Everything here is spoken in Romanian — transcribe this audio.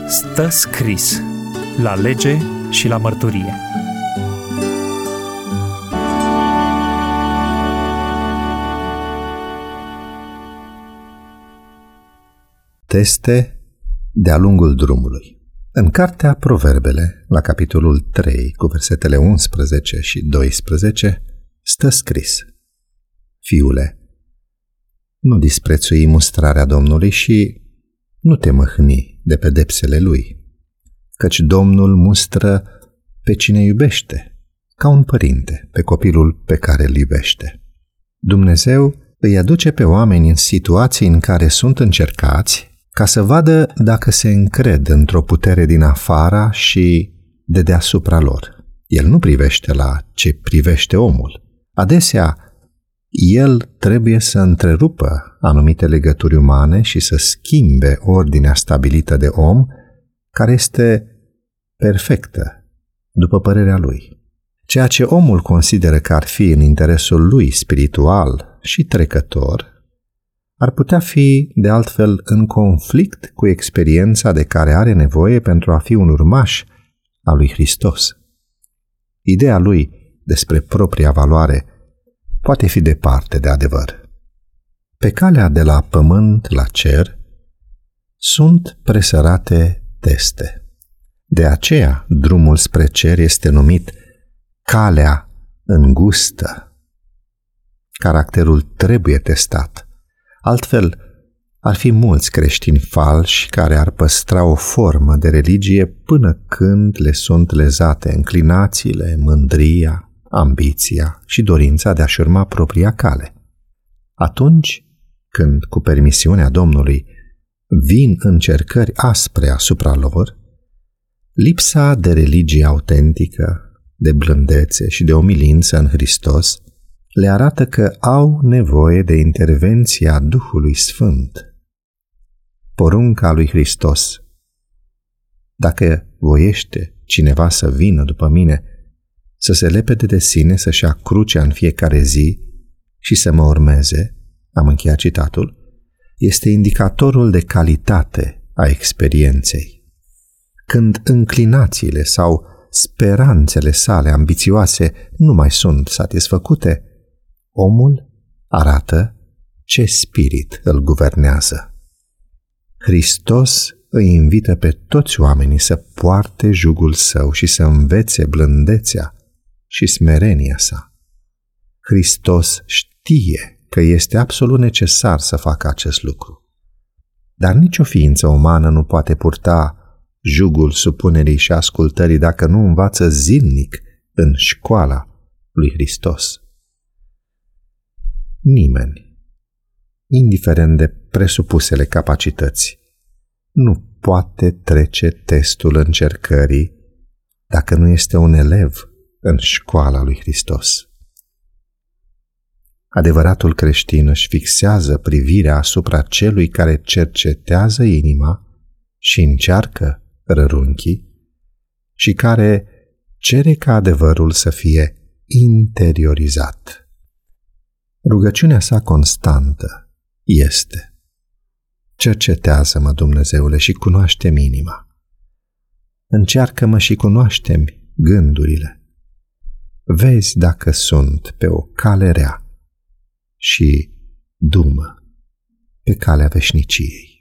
Stă scris la lege și la mărturie. Teste de-a lungul drumului. În cartea Proverbele, la capitolul 3, cu versetele 11 și 12, stă scris: Fiule, nu disprețui mustrarea Domnului și nu te mâhni de pedepsele Lui, căci Domnul mustră pe cine iubește, ca un părinte pe copilul pe care îl iubește. Dumnezeu îi aduce pe oameni în situații în care sunt încercați ca să vadă dacă se încred într-o putere din afara și de deasupra lor. El nu privește la ce privește omul. Adesea, el trebuie să întrerupă anumite legături umane și să schimbe ordinea stabilită de om, care este perfectă, după părerea lui. Ceea ce omul consideră că ar fi în interesul lui spiritual și trecător, ar putea fi, de altfel, în conflict cu experiența de care are nevoie pentru a fi un urmaș al lui Hristos. Ideea lui despre propria valoare poate fi departe de adevăr. Pe calea de la pământ la cer sunt presărate teste. De aceea, drumul spre cer este numit calea îngustă. Caracterul trebuie testat. Altfel, ar fi mulți creștini falși care ar păstra o formă de religie până când le sunt lezate înclinațiile, mândria, ambiția și dorința de a-și urma propria cale. Atunci când, cu permisiunea Domnului, vin încercări aspre asupra lor, lipsa de religie autentică, de blândețe și de omilință în Hristos le arată că au nevoie de intervenția Duhului Sfânt. Porunca lui Hristos: dacă voiește cineva să vină după mine, să se lepede de sine, să-și ia crucea în fiecare zi și să mă urmeze, am încheiat citatul, este indicatorul de calitate a experienței. Când înclinațiile sau speranțele sale ambițioase nu mai sunt satisfăcute, omul arată ce spirit îl guvernează. Hristos îi invită pe toți oamenii să poarte jugul său și să învețe blândețea și smerenia sa. Hristos știe că este absolut necesar să facă acest lucru. Dar nicio ființă umană nu poate purta jugul supunerii și ascultării dacă nu învață zilnic în școala lui Hristos. Nimeni, indiferent de presupusele capacități, nu poate trece testul încercării dacă nu este un elev în școala lui Hristos. Adevăratul creștin își fixează privirea asupra celui care cercetează inima și încearcă rărunchii și care cere ca adevărul să fie interiorizat. Rugăciunea sa constantă este: cercetează-mă, Dumnezeule, și cunoaște-mi inima. Încearcă-mă și cunoaște-mi gândurile. Vezi dacă sunt pe o cale rea și du-mă pe calea veșniciei.